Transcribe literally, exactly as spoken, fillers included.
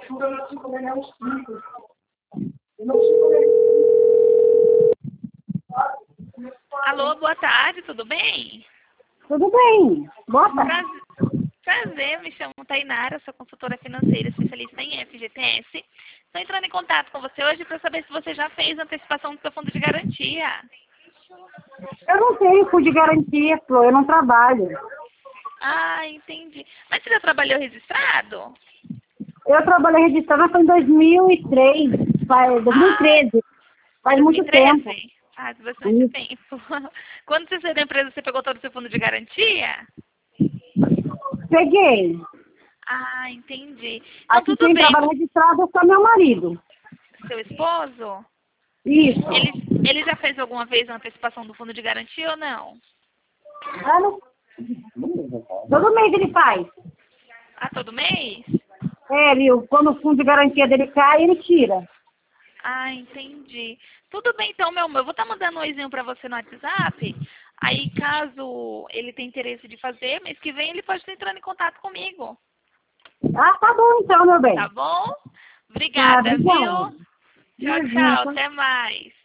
Alô, boa tarde, tudo bem? Tudo bem. Boa tarde. Prazer, prazer, me chamo Tainara, sou consultora financeira, especialista em F G T S. Estou entrando em contato com você hoje para saber se você já fez a antecipação do seu fundo de garantia. Eu não tenho fundo de garantia, Flor, eu não trabalho. Ah, entendi. Mas você já trabalhou registrado? Eu trabalhei registrada foi em dois mil e três, faz, dois mil e treze. Faz muito dois mil e treze? tempo. Faz bastante Isso. tempo. Quando você saiu da empresa, você pegou todo o seu fundo de garantia? Peguei. Ah, entendi. Então, Aqui tudo quem bem. trabalha registrado é só meu marido. Seu esposo? Isso. Ele, ele já fez alguma vez a antecipação do fundo de garantia ou não? Ah, não. Todo mês ele faz. Ah, todo mês? É, viu? Quando o fundo de garantia dele cai, ele tira. Ah, entendi. Tudo bem, então, meu amor. Eu vou estar mandando um oizinho pra você no WhatsApp. Aí, caso ele tenha interesse de fazer, mês que vem ele pode estar entrando em contato comigo. Ah, tá bom então, meu bem. Tá bom? Ah, Obrigada, obrigada. viu? Tchau, Imagina, tchau. tá? Até mais.